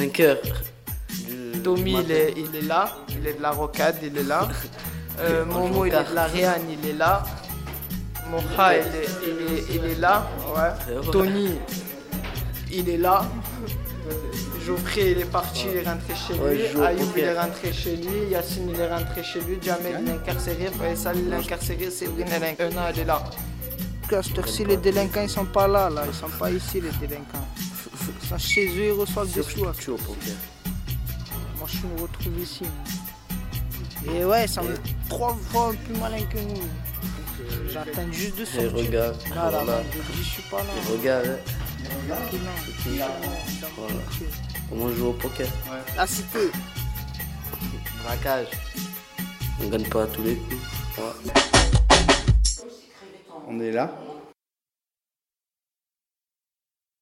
5 heures. Tommy, il est là. Il est de la Rocade, il est là. Momo, il est de la Réane, il est là. Mocha, il est là. Ouais. Tony, il est là. Geoffrey, il est parti, il est rentré chez lui. Ayoub, il est rentré chez lui. Yacine, il est rentré chez lui. Jamel, il est incarcéré. Faisal, il est incarcéré. Séverine, elle est là. Si les délinquants, ils sont pas là. Ils sont pas ici, les délinquants. Ils sont chez eux, ils reçoivent des sous. Tu au poker. Moi, je me retrouve ici. Et ouais, ça me 3 fois plus malin que nous. J'attends juste de sortir. Et regarde. Là, je suis pas là. Et regarde. Voilà. Comment on joue au poker? La cité. Braquage. On gagne pas à tous les coups. Ouais. On est là.